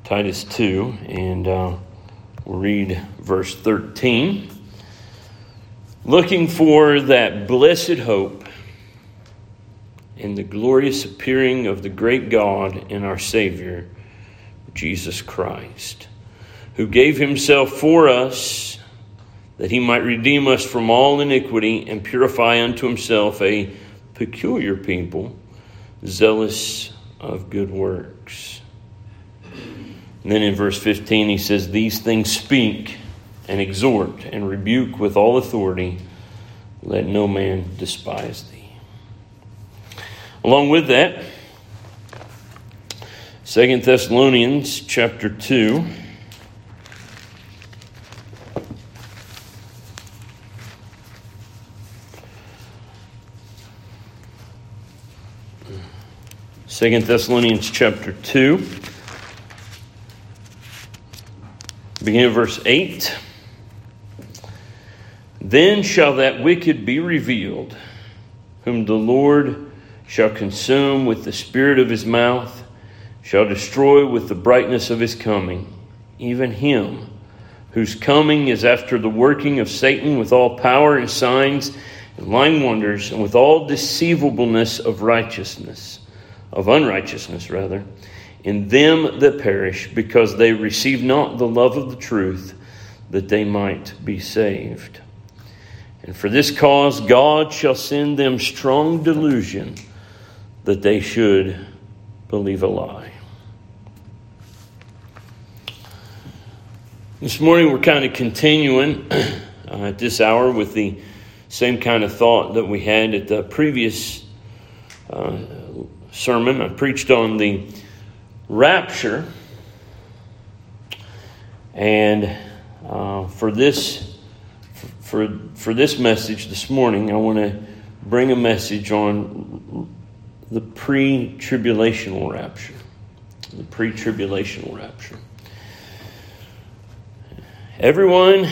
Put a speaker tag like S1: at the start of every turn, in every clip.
S1: Titus 2, and we'll read verse 13. Looking for that blessed hope in the glorious appearing of the great God and our Savior, Jesus Christ, who gave himself for us that he might redeem us from all iniquity and purify unto himself a peculiar people, zealous of good works. And then in verse 15 he says, these things speak and exhort and rebuke with all authority. Let no man despise thee. Along with that, 2 Thessalonians chapter 2. Second Thessalonians chapter 2, beginning of verse 8. Then shall that wicked be revealed, whom the Lord shall consume with the spirit of his mouth, shall destroy with the brightness of his coming, even him whose coming is after the working of Satan with all power and signs and lying wonders, and with all deceivableness of unrighteousness, in them that perish, because they receive not the love of the truth, that they might be saved. And for this cause God shall send them strong delusion, that they should believe a lie. This morning we're kind of continuing at this hour with the same kind of thought that we had at the previous sermon. I preached on the rapture, and for this message this morning, I want to bring a message on the pre-tribulational rapture. The pre-tribulational rapture. Everyone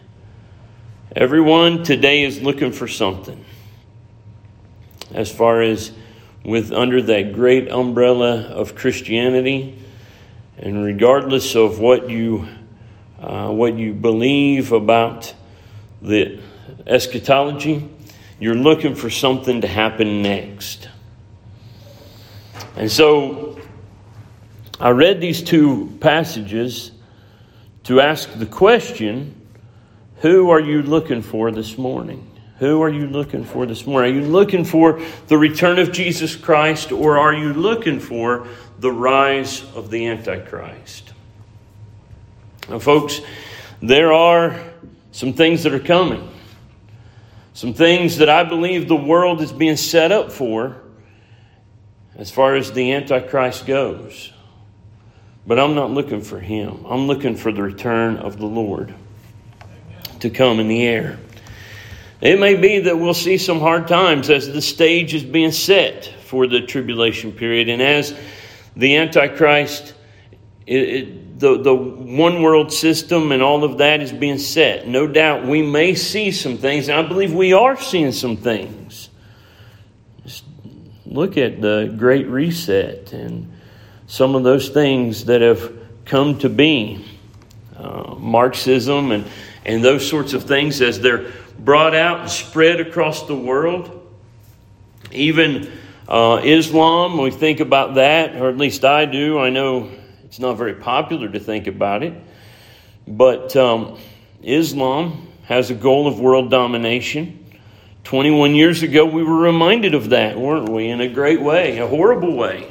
S1: today is looking for something, as far as under that great umbrella of Christianity, and regardless of what you believe about the eschatology, you're looking for something to happen next. And so I read these two passages to ask the question, who are you looking for this morning? Who are you looking for this morning? Are you looking for the return of Jesus Christ, or are you looking for the rise of the Antichrist? Now, folks, there are some things that are coming. Some things that I believe the world is being set up for as far as the Antichrist goes. But I'm not looking for him. I'm looking for the return of the Lord to come in the air. It may be that we'll see some hard times as the stage is being set for the tribulation period, and as the Antichrist, the one world system and all of that is being set. No doubt we may see some things, and I believe we are seeing some things. Just look at the Great Reset and some of those things that have come to be. Marxism and those sorts of things, as they're brought out and spread across the world. Even Islam, we think about that, or at least I do. I know it's not very popular to think about it, but Islam has a goal of world domination. 21 years ago, we were reminded of that, weren't we? In a great way, a horrible way.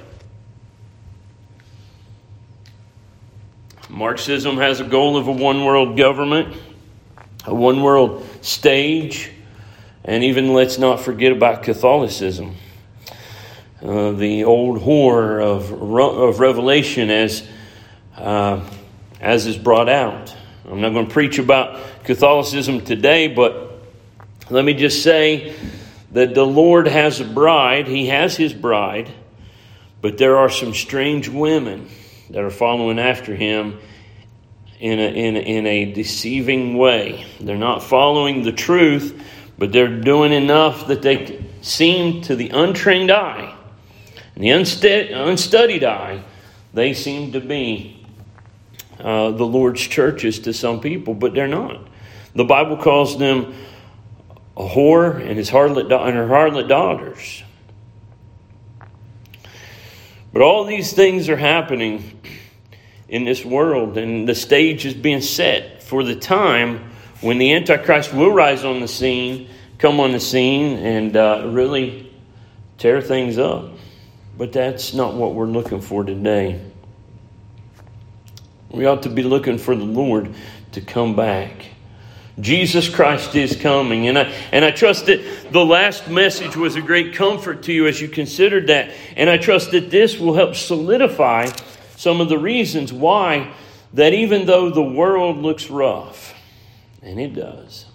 S1: Marxism has a goal of a one-world government, a one-world stage, and even let's not forget about Catholicism. The old whore of Revelation as is brought out. I'm not going to preach about Catholicism today, but let me just say that the Lord has a bride. He has his bride, but there are some strange women that are following after him in a deceiving way. They're not following the truth, but they're doing enough that they seem to the untrained eye and the unstudied eye, they seem to be the Lord's churches to some people, but they're not. The Bible calls them a whore and her harlot daughters. But all these things are happening in this world, and the stage is being set for the time when the Antichrist will rise on the scene, come on the scene, and really tear things up. But that's not what we're looking for today. We ought to be looking for the Lord to come back. Jesus Christ is coming. And I trust that the last message was a great comfort to you as you considered that. And I trust that this will help solidify some of the reasons why that even though the world looks rough, and it does,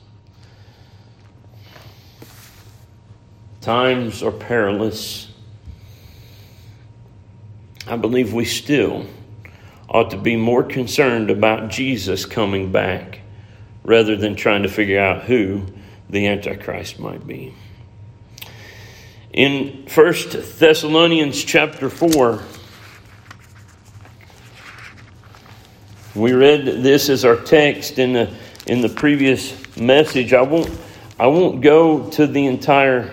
S1: times are perilous, I believe we still ought to be more concerned about Jesus coming back rather than trying to figure out who the Antichrist might be. In 1 Thessalonians chapter 4, we read this as our text in the previous message. I won't go to the entire.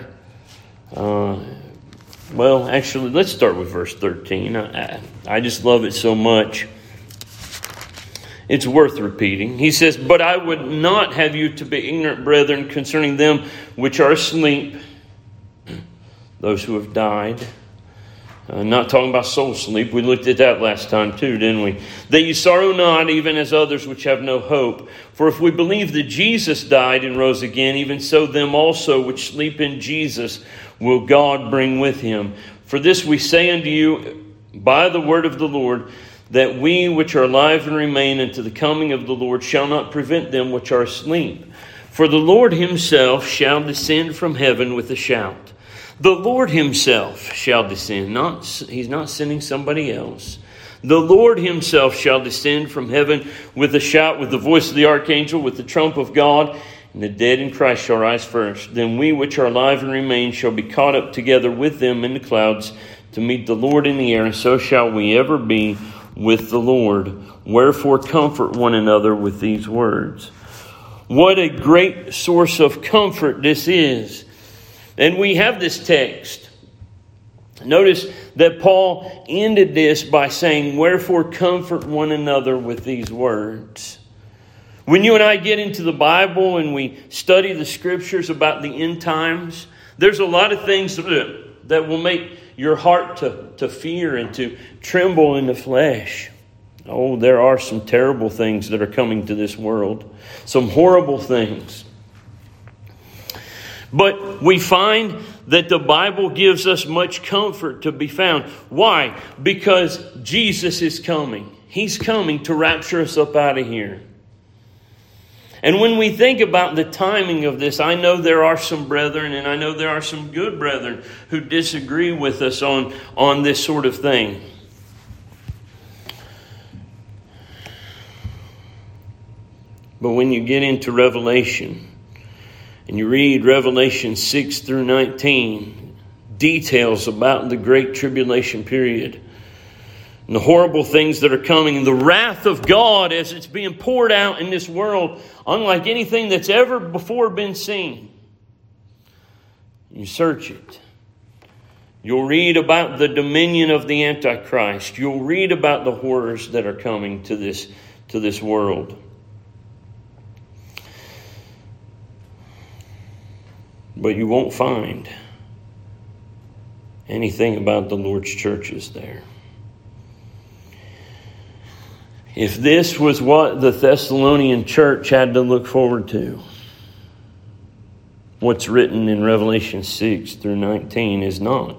S1: Well, actually, let's start with verse 13. I just love it so much. It's worth repeating. He says, "But I would not have you to be ignorant, brethren, concerning them which are asleep," those who have died. Not talking about soul sleep. We looked at that last time too, didn't we? "That you sorrow not, even as others which have no hope. For if we believe that Jesus died and rose again, even so them also which sleep in Jesus will God bring with him. For this we say unto you by the word of the Lord, that we which are alive and remain unto the coming of the Lord shall not prevent them which are asleep. For the Lord himself shall descend from heaven with a shout." The Lord himself shall descend. He's not sending somebody else. "The Lord himself shall descend from heaven with a shout, with the voice of the archangel, with the trump of God, and the dead in Christ shall rise first. Then we which are alive and remain shall be caught up together with them in the clouds to meet the Lord in the air, and so shall we ever be with the Lord. Wherefore comfort one another with these words." What a great source of comfort this is. And we have this text. Notice that Paul ended this by saying, "Wherefore comfort one another with these words." When you and I get into the Bible and we study the scriptures about the end times, there's a lot of things that will make your heart to fear and to tremble in the flesh. Oh, there are some terrible things that are coming to this world. Some horrible things. But we find that the Bible gives us much comfort to be found. Why? Because Jesus is coming. He's coming to rapture us up out of here. And when we think about the timing of this, I know there are some brethren, and I know there are some good brethren who disagree with us on this sort of thing. But when you get into Revelation, and you read Revelation 6 through 19, details about the Great Tribulation period, and the horrible things that are coming, and the wrath of God as it's being poured out in this world, unlike anything that's ever before been seen. You search it. You'll read about the dominion of the Antichrist. You'll read about the horrors that are coming to this world. But you won't find anything about the Lord's churches there. If this was what the Thessalonian church had to look forward to, what's written in Revelation 6 through 19 is not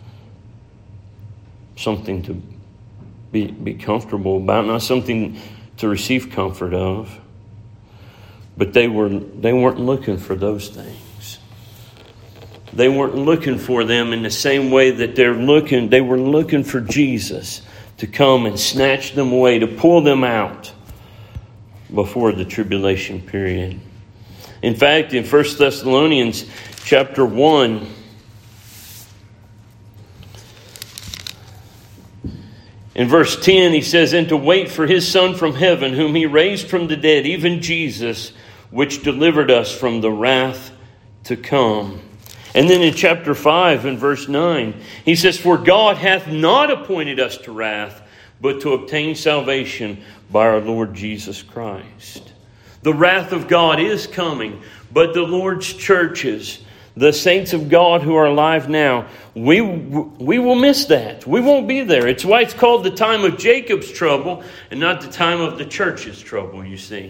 S1: something to be comfortable about, not something to receive comfort of. But they weren't looking for those things. They weren't looking for them in the same way that they were looking for Jesus to come and snatch them away, to pull them out before the tribulation period. In fact, in 1 Thessalonians chapter 1, In verse 10, he says, and to wait for his Son from heaven, whom he raised from the dead, even Jesus, which delivered us from the wrath to come. And then in chapter 5 and verse 9, he says, for God hath not appointed us to wrath, but to obtain salvation by our Lord Jesus Christ. The wrath of God is coming, but the Lord's churches, the saints of God who are alive now, we will miss that. We won't be there. It's why it's called the time of Jacob's trouble and not the time of the church's trouble, you see.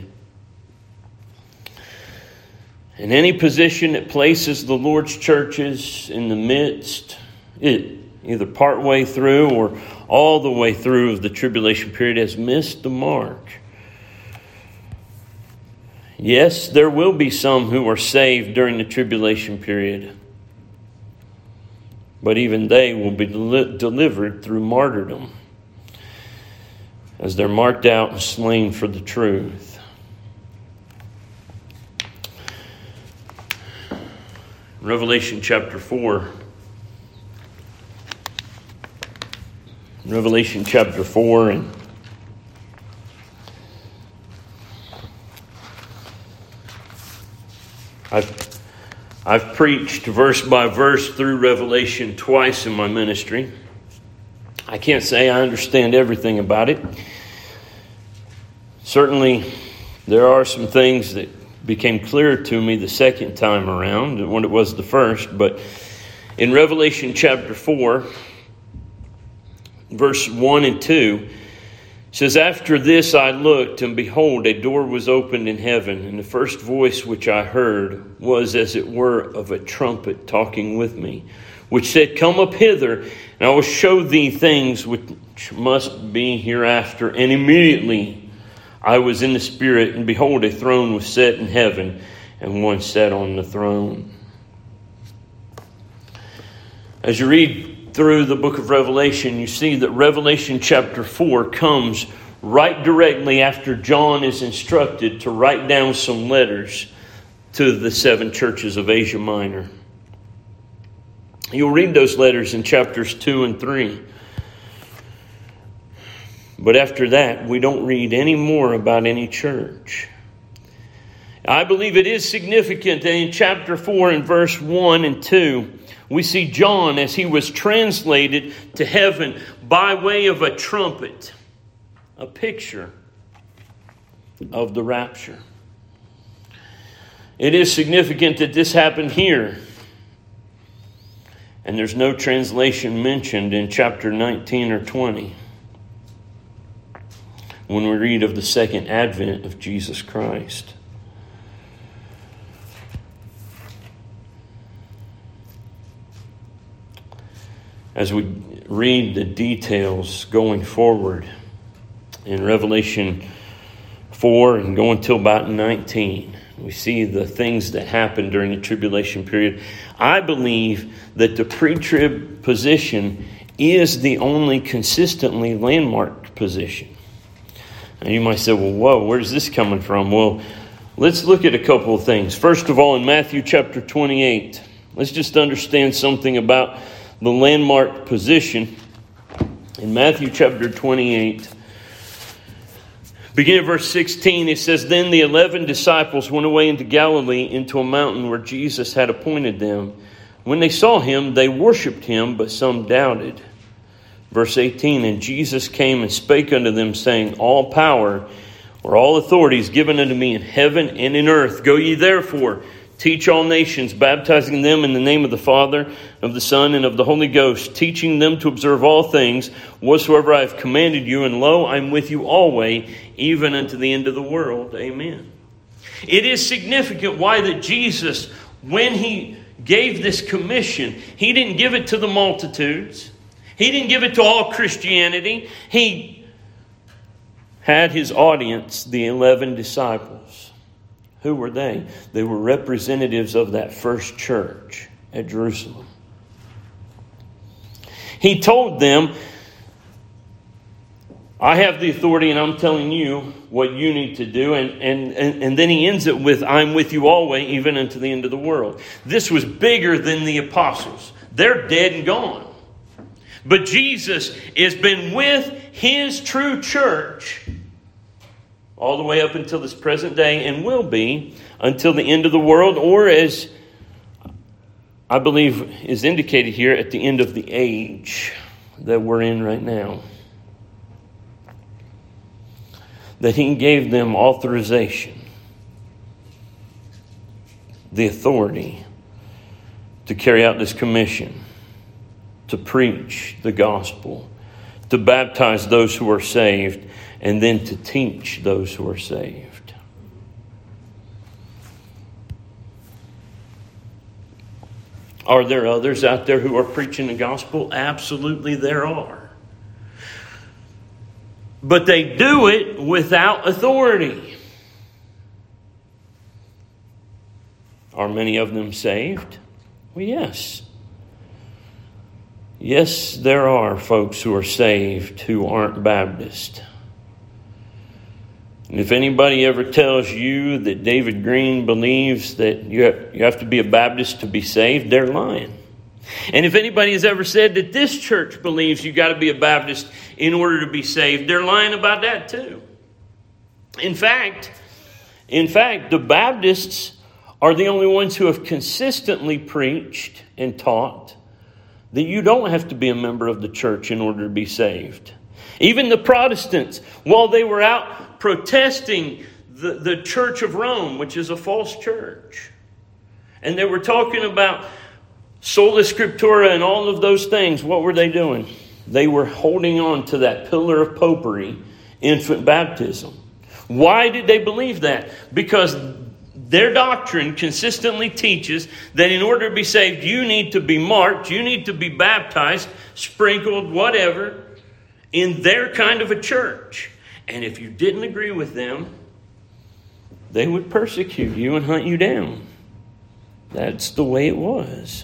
S1: And any position that places the Lord's churches in the midst, either part way through or all the way through of the tribulation period, has missed the mark. Yes, there will be some who are saved during the tribulation period. But even they will be delivered through martyrdom as they're marked out and slain for the truth. Revelation chapter 4. Revelation chapter 4 and I've preached verse by verse through Revelation twice in my ministry. I can't say I understand everything about it. Certainly, there are some things that became clearer to me the second time around than what it was the first. But in Revelation chapter 4, verse 1 and 2, it says, after this I looked, and behold, a door was opened in heaven, and the first voice which I heard was as it were of a trumpet talking with me, which said, come up hither, and I will show thee things which must be hereafter. And immediately I was in the Spirit, and behold, a throne was set in heaven, and one sat on the throne. As you read through the book of Revelation, you see that Revelation chapter 4 comes right directly after John is instructed to write down some letters to the 7 churches of Asia Minor. You'll read those letters in chapters 2 and 3. But after that, we don't read any more about any church. I believe it is significant that in chapter 4 and verse 1 and 2, we see John as he was translated to heaven by way of a trumpet, a picture of the rapture. It is significant that this happened here. And there's no translation mentioned in chapter 19 or 20 when we read of the second advent of Jesus Christ. As we read the details going forward in Revelation 4 and going till about 19, we see the things that happened during the tribulation period. I believe that the pre-trib position is the only consistently landmarked position. And you might say, well, whoa, where's this coming from? Well, let's look at a couple of things. First of all, in Matthew chapter 28, let's just understand something about the landmark position. In Matthew chapter 28, beginning at verse 16, it says, then the 11 disciples went away into Galilee, into a mountain where Jesus had appointed them. When they saw him, they worshipped him, but some doubted. Verse 18, and Jesus came and spake unto them, saying, all power or all authority is given unto me in heaven and in earth. Go ye therefore, teach all nations, baptizing them in the name of the Father, of the Son, and of the Holy Ghost, teaching them to observe all things whatsoever I have commanded you. And lo, I am with you always, even unto the end of the world. Amen. It is significant why that Jesus, when he gave this commission, he didn't give it to the multitudes. He didn't give it to all Christianity. He had his audience, the 11 disciples. Who were they? They were representatives of that first church at Jerusalem. He told them, I have the authority and I'm telling you what you need to do. And then he ends it with, I'm with you always, even unto the end of the world. This was bigger than the apostles. They're dead and gone. But Jesus has been with His true church all the way up until this present day, and will be until the end of the world, or as I believe is indicated here, at the end of the age that we're in right now. That He gave them authorization, the authority to carry out this commission, to preach the gospel, to baptize those who are saved, and then to teach those who are saved. Are there others out there who are preaching the gospel? Absolutely there are. But they do it without authority. Are many of them saved? Well, yes. Yes, there are folks who are saved who aren't Baptist. And if anybody ever tells you that David Green believes that you have to be a Baptist to be saved, they're lying. And if anybody has ever said that this church believes you got to be a Baptist in order to be saved, they're lying about that too. In fact, the Baptists are the only ones who have consistently preached and taught that you don't have to be a member of the church in order to be saved. Even the Protestants, while they were out protesting the Church of Rome, which is a false church, and they were talking about sola scriptura and all of those things, what were they doing? They were holding on to that pillar of popery, infant baptism. Why did they believe that? Because their doctrine consistently teaches that in order to be saved, you need to be marked, you need to be baptized, sprinkled, whatever, in their kind of a church. And if you didn't agree with them, they would persecute you and hunt you down. That's the way it was.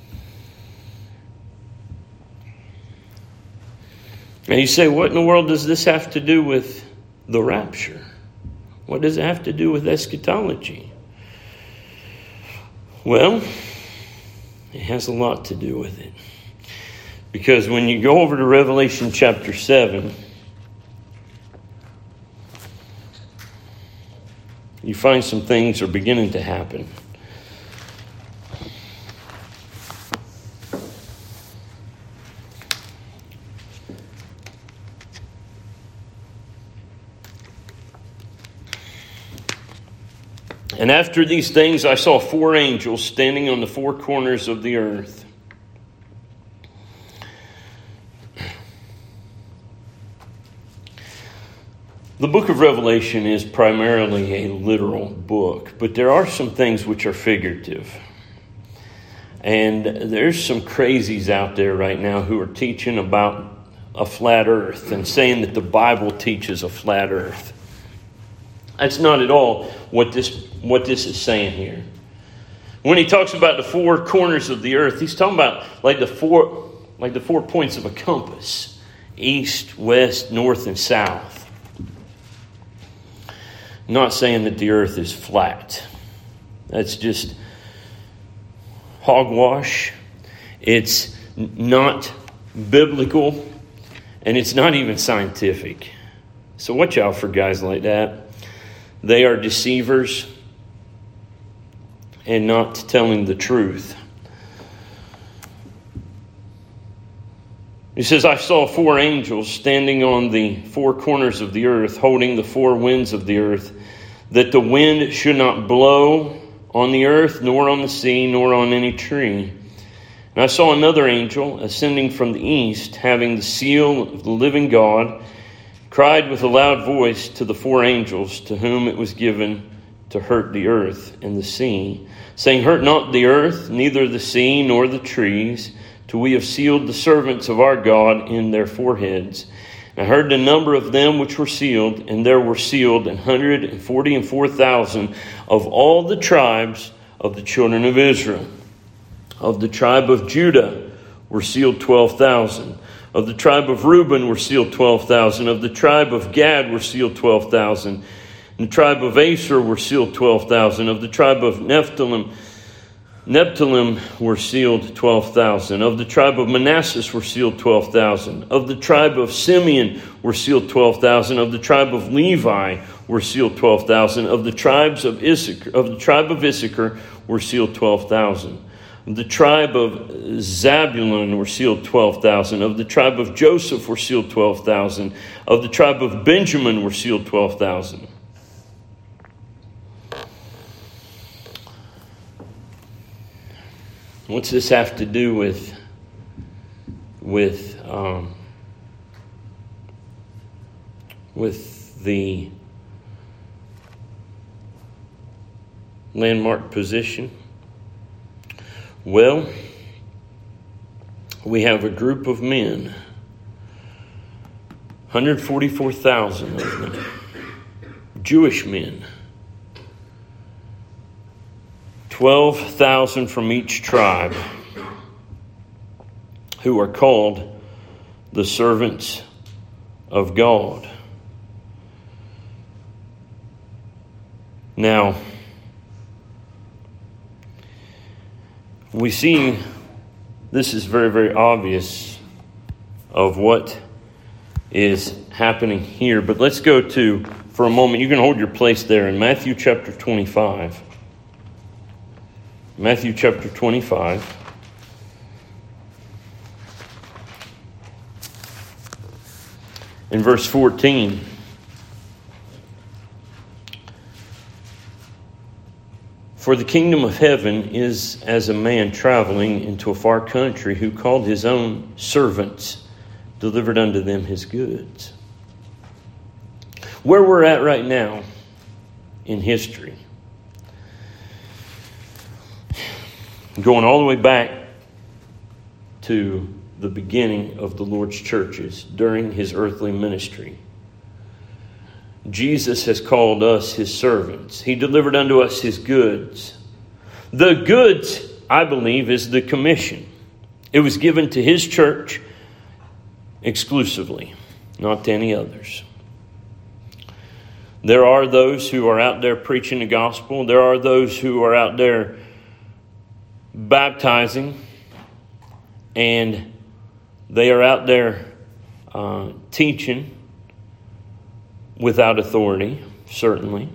S1: And you say, what in the world does this have to do with the rapture? What does it have to do with eschatology? Well, it has a lot to do with it. Because when you go over to Revelation chapter 7, you find some things are beginning to happen. And after these things, I saw 4 angels standing on the 4 corners of the earth. The book of Revelation is primarily a literal book, but there are some things which are figurative. And there's some crazies out there right now who are teaching about a flat earth and saying that the Bible teaches a flat earth. That's not at all what this is saying here. When he talks about the 4 corners of the earth, he's talking about like the four points of a compass: east, west, north, and south. Not saying that the earth is flat. That's just hogwash. It's not biblical, and it's not even scientific. So watch out for guys like that. They are deceivers and not telling the truth. He says, I saw 4 angels standing on the 4 corners of the earth, holding the 4 winds of the earth, that the wind should not blow on the earth, nor on the sea, nor on any tree. And I saw another angel ascending from the east, having the seal of the living God, cried with a loud voice to the 4 angels to whom it was given to hurt the earth and the sea, saying, Hurt not the earth, neither the sea, nor the trees, till we have sealed the servants of our God in their foreheads. And I heard the number of them which were sealed, and there were sealed 144,000 of all the tribes of the children of Israel. Of the tribe of Judah were sealed 12,000. Of the tribe of Reuben were sealed 12,000. Of the tribe of Gad were sealed 12,000. And the tribe of Asher were sealed 12,000. Of the tribe of Nephthalim Nephilim were sealed 12,000. Of the tribe of Manasseh were sealed 12,000. Of the tribe of Simeon were sealed 12,000. Of the tribe of Levi were sealed 12,000. Of the tribe of Issachar were sealed 12,000. Of the tribe of Zabulon were sealed 12,000. Of the tribe of Joseph were sealed 12,000. Of the tribe of Benjamin were sealed 12,000. What's this have to do with the landmark position? Well, we have a group of men, 144,000 of them, Jewish men, 12,000 from each tribe, who are called the servants of God. Now, we see this is very, very obvious of what is happening here. But let's go to, for a moment, you can hold your place there in Matthew chapter 25. Matthew chapter 25. In verse 14. For the kingdom of heaven is as a man traveling into a far country, who called his own servants, delivered unto them his goods. Where we're at right now in history, going all the way back to the beginning of the Lord's churches during his earthly ministry, Jesus has called us his servants. He delivered unto us his goods. The goods, I believe, is the commission. It was given to his church exclusively, not to any others. There are those who are out there preaching the gospel. There are those who are out there baptizing, and they are out there teaching without authority, certainly.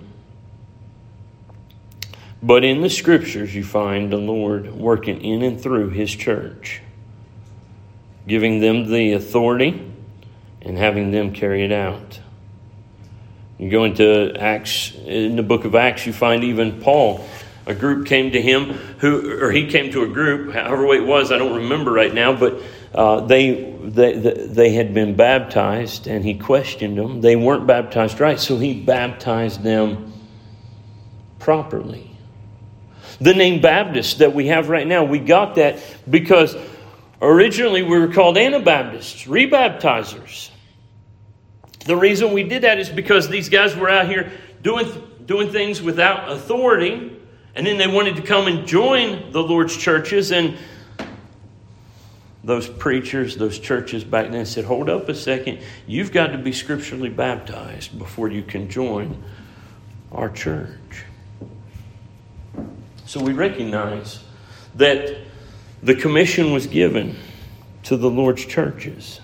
S1: But in the scriptures you find the Lord working in and through his church, giving them the authority and having them carry it out. You go into Acts, in the book of Acts, you find even Paul. A group came to him, he came to a group, however way it was, I don't remember right now, but they had been baptized, and he questioned them. They weren't baptized right, so he baptized them properly. The name Baptist that we have right now, we got that because originally we were called Anabaptists, rebaptizers. The reason we did that is because these guys were out here doing things without authority. And then they wanted to come and join the Lord's churches. And those preachers, those churches back then said, hold up a second. You've got to be scripturally baptized before you can join our church. So we recognize that the commission was given to the Lord's churches.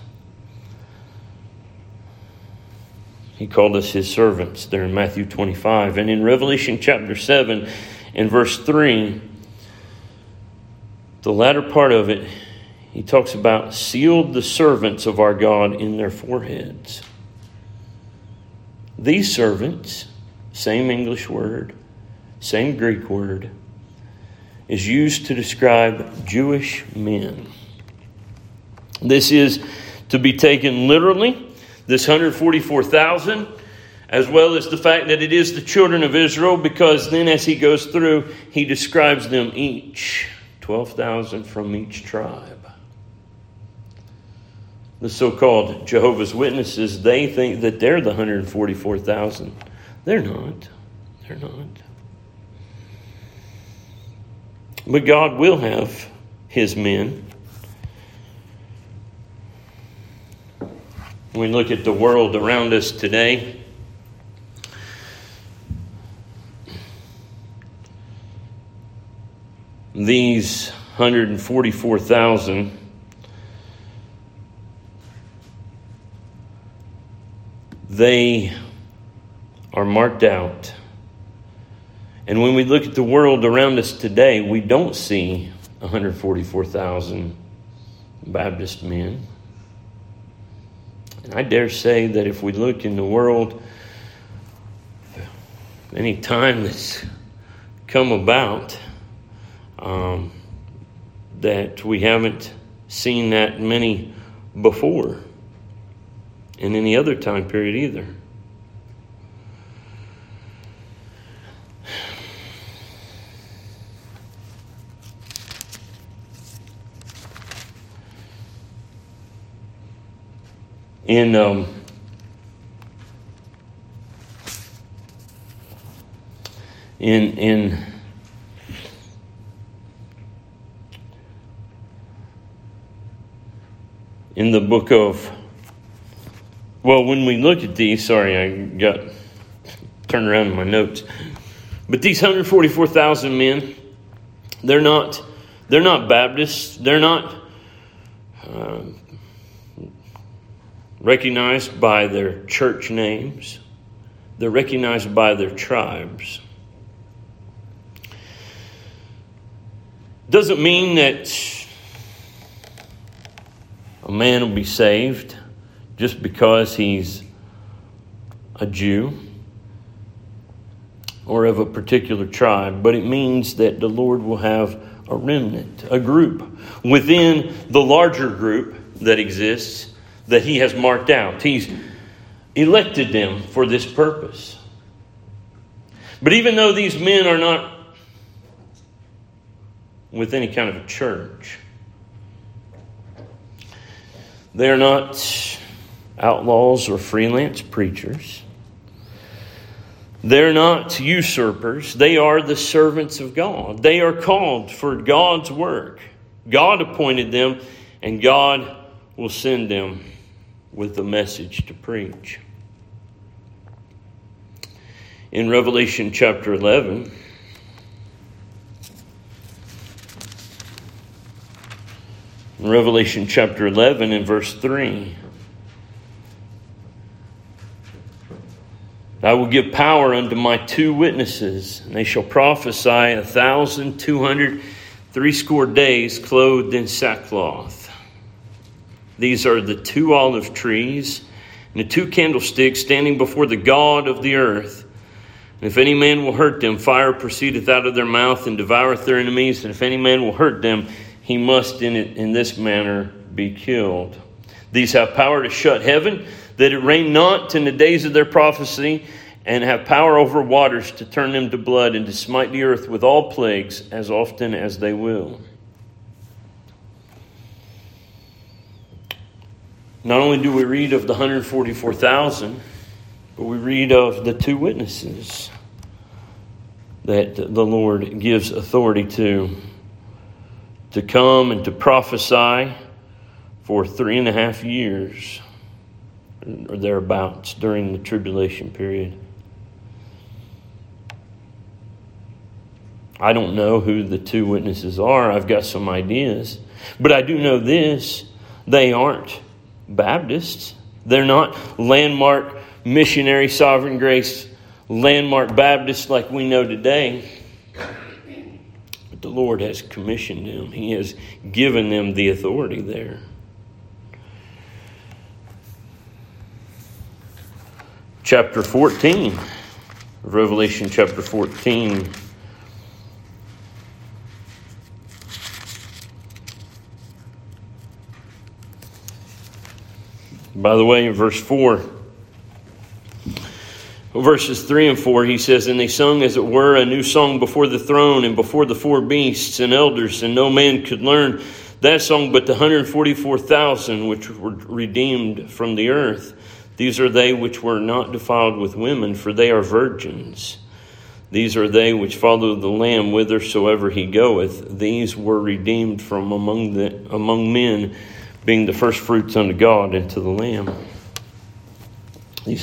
S1: He called us his servants there in Matthew 25. And in Revelation chapter 7, in verse 3, the latter part of it, he talks about sealed the servants of our God in their foreheads. These servants, same English word, same Greek word, is used to describe Jewish men. This is to be taken literally, this 144,000, as well as the fact that it is the children of Israel, because then as he goes through, he describes them each, 12,000 from each tribe. The so-called Jehovah's Witnesses, they think that they're the 144,000. They're not. They're not. But God will have his men. When we look at the world around us today, these 144,000, they are marked out. And when we look at the world around us today, we don't see 144,000 Baptist men. And I dare say that if we look in the world, any time that's come about, that we haven't seen that many before in any other time period either. In the book of, when we look at these, I got turned around in my notes, but these 144,000 men, they're not Baptists, they're not recognized by their church names. They're recognized by their tribes. Doesn't mean that a man will be saved just because he's a Jew or of a particular tribe, but it means that the Lord will have a remnant, a group within the larger group that exists that he has marked out. He's elected them for this purpose. But even though these men are not with any kind of a church, they're not outlaws or freelance preachers. They're not usurpers. They are the servants of God. They are called for God's work. God appointed them, and God will send them with a message to preach. In Revelation chapter 11, in verse 3, I will give power unto my 2 witnesses, and they shall prophesy 1,260 days, clothed in sackcloth. These are the 2 olive trees and the 2 candlesticks standing before the God of the earth. And if any man will hurt them, fire proceedeth out of their mouth and devoureth their enemies. And if any man will hurt them, he must in this manner be killed. These have power to shut heaven, that it rain not in the days of their prophecy, and have power over waters to turn them to blood, and to smite the earth with all plagues as often as they will. Not only do we read of the 144,000, but we read of the 2 witnesses that the Lord gives authority to come and to prophesy for 3.5 years or thereabouts during the tribulation period. I don't know who the 2 witnesses are. I've got some ideas. But I do know this: they aren't Baptists. They're not landmark missionary sovereign grace landmark Baptists like we know today. But the Lord has commissioned them. He has given them the authority there. Chapter 14, Revelation chapter 14. By the way, in verse 4, verses 3 and 4, he says, And they sung as it were a new song before the throne and before the 4 beasts and elders, and no man could learn that song but the 144,000 which were redeemed from the earth. These are they which were not defiled with women, for they are virgins. These are they which follow the Lamb whithersoever he goeth. These were redeemed from among men, being the first fruits unto God and to the Lamb. These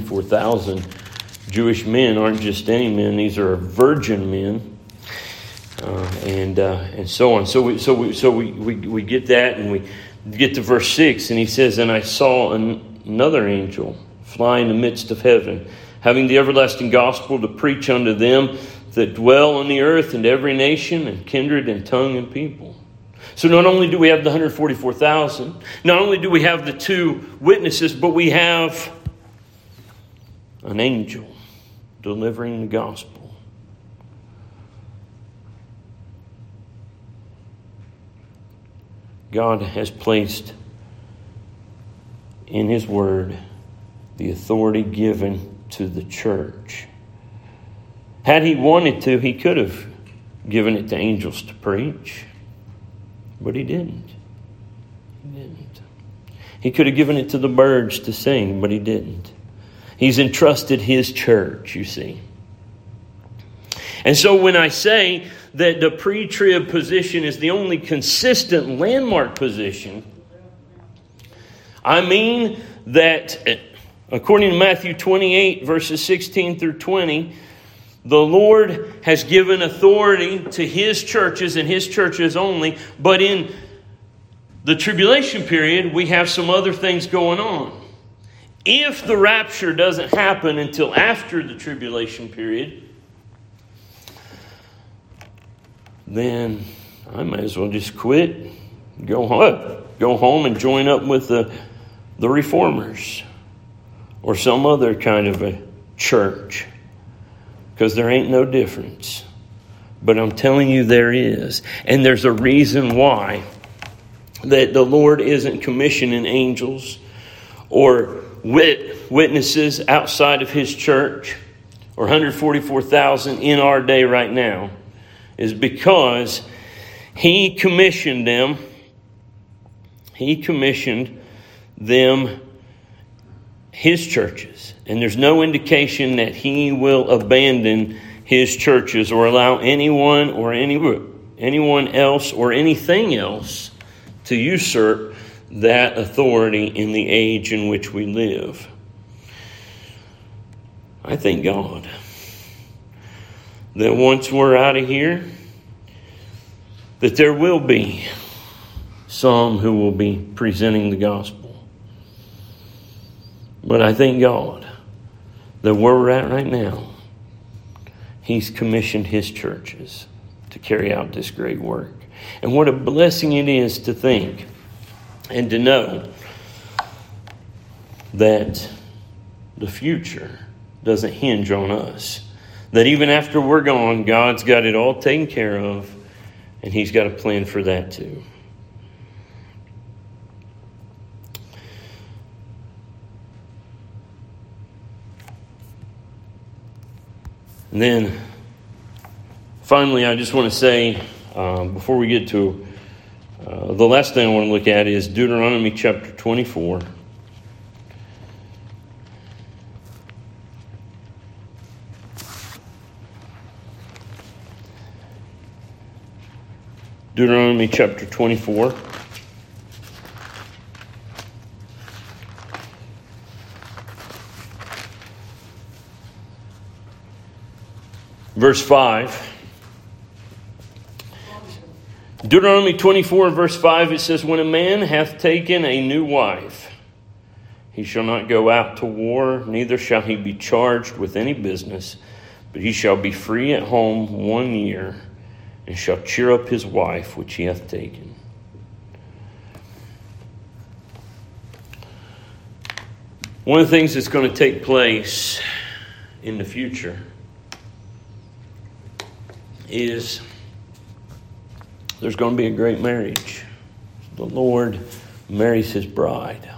S1: 144,000 Jewish men aren't just any men. These are virgin men. and so on. So we get that, and we get to verse 6, and he says, "And I saw another angel fly in the midst of heaven, having the everlasting gospel to preach unto them that dwell on the earth, and every nation and kindred and tongue and people." So not only do we have the 144,000, not only do we have the two witnesses, but we have an angel delivering the gospel. God has placed in His Word the authority given to the church. Had He wanted to, He could have given it to angels to preach, but He didn't. He didn't. He could have given it to the birds to sing, but He didn't. He's entrusted His church, you see. And so when I say that the pre-trib position is the only consistent landmark position, I mean that according to Matthew 28, verses 16 through 20, the Lord has given authority to His churches and His churches only. But in the tribulation period, we have some other things going on. If the rapture doesn't happen until after the tribulation period, then I might as well just quit, go home and join up with the reformers or some other kind of a church, because there ain't no difference. But I'm telling you there is. And there's a reason why that the Lord isn't commissioning angels or witnesses outside of His church or 144,000 in our day right now, is because He commissioned them. He commissioned them, His churches. And there's no indication that He will abandon His churches or allow anyone or anyone else or anything else to usurp that authority in the age in which we live. I thank God that once we're out of here, that there will be some who will be presenting the gospel. But I thank God that where we're at right now, He's commissioned His churches to carry out this great work. And what a blessing it is to think and to know that the future doesn't hinge on us. That even after we're gone, God's got it all taken care of, and He's got a plan for that too. And then, finally, I just want to say, before we get to the last thing I want to look at is Deuteronomy chapter 24. Deuteronomy chapter 24. Verse 5. Deuteronomy 24, verse 5, it says, "When a man hath taken a new wife, he shall not go out to war, neither shall he be charged with any business, but he shall be free at home 1 year, and shall cheer up his wife which he hath taken." One of the things that's going to take place in the future is there's going to be a great marriage. The Lord marries His bride.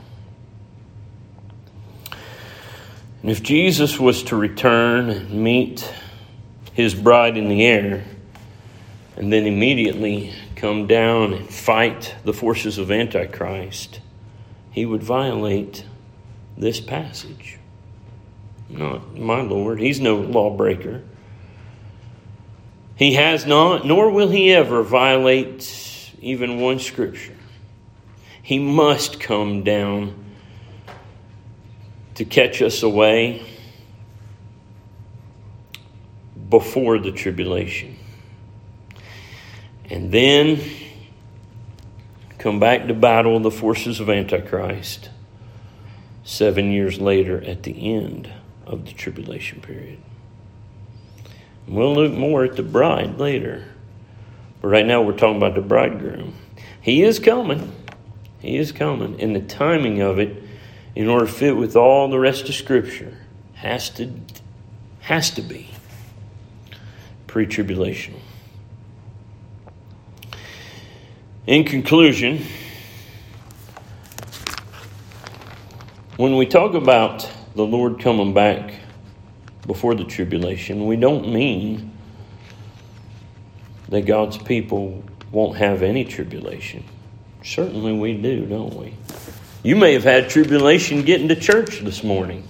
S1: And if Jesus was to return and meet His bride in the air, and then immediately come down and fight the forces of Antichrist, He would violate this passage. Not my Lord. He's no lawbreaker. He has not, nor will He ever violate even one scripture. He must come down to catch us away before the tribulation. And then come back to battle the forces of Antichrist 7 years later at the end of the tribulation period. We'll look more at the bride later. But right now we're talking about the bridegroom. He is coming. He is coming. And the timing of it, in order to fit with all the rest of Scripture, has to be pre-tribulational. In conclusion, when we talk about the Lord coming back before the tribulation, we don't mean that God's people won't have any tribulation. Certainly we do, don't we? You may have had tribulation getting to church this morning.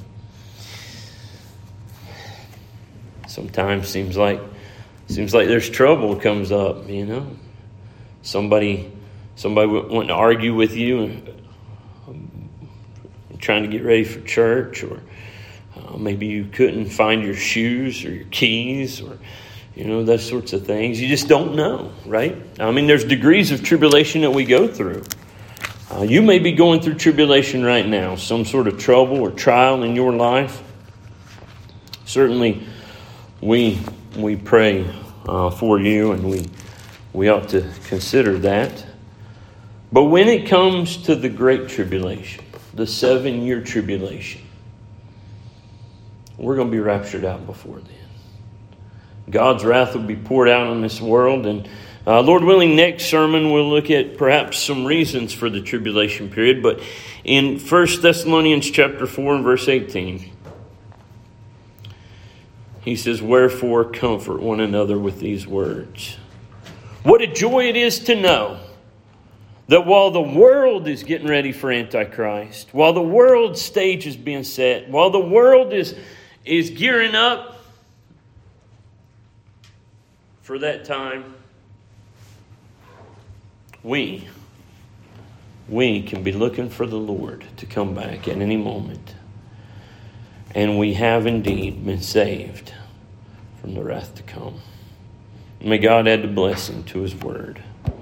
S1: Sometimes seems like there's trouble comes up, you know. Somebody wanting to argue with you and trying to get ready for church, or maybe you couldn't find your shoes or your keys, or those sorts of things. You just don't know, right? I mean, there's degrees of tribulation that we go through. You may be going through tribulation right now, some sort of trouble or trial in your life. Certainly, we pray for you, and we ought to consider that. But when it comes to the great tribulation, the 7-year tribulation, we're going to be raptured out before then. God's wrath will be poured out on this world. And Lord willing, next sermon we'll look at perhaps some reasons for the tribulation period. But in 1 Thessalonians chapter 4 and verse 18, he says, "Wherefore comfort one another with these words. What a joy it is to know that while the world is getting ready for Antichrist, while the world stage is being set, while the world is gearing up for that time, we can be looking for the Lord to come back at any moment. And we have indeed been saved from the wrath to come." May God add the blessing to His word.